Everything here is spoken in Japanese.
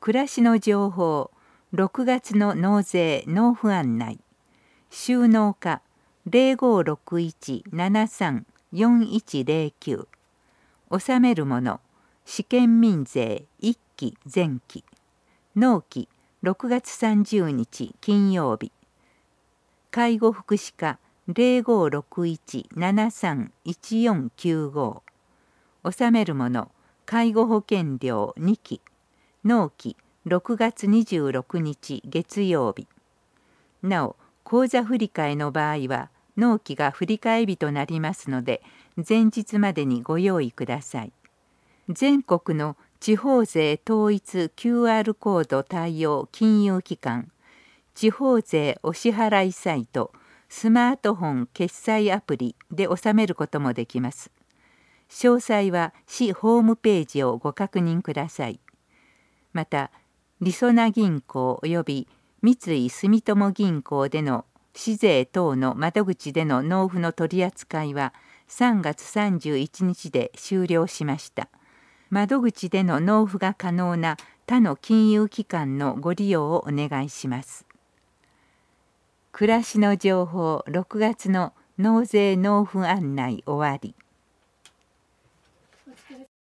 暮らしの情報、6月の納税納付案内。収納課 0561-73-4109。納めるもの、試験民税1期前期。納期6月30日金曜日。介護福祉課 0561-73-1495。納めるもの、介護保険料2期。納期6月26日月曜日。なお、口座振替の場合は、納期が振替日となりますので、前日までにご用意ください。全国の地方税統一 QR コード対応金融機関、地方税お支払いサイト、スマートフォン決済アプリで納めることもできます。詳細は市ホームページをご確認ください。また、りそな銀行および三井住友銀行での市税等の窓口での納付の取り扱いは3月31日で終了しました。窓口での納付が可能な他の金融機関のご利用をお願いします。暮らしの情報6月の納税納付案内終わり。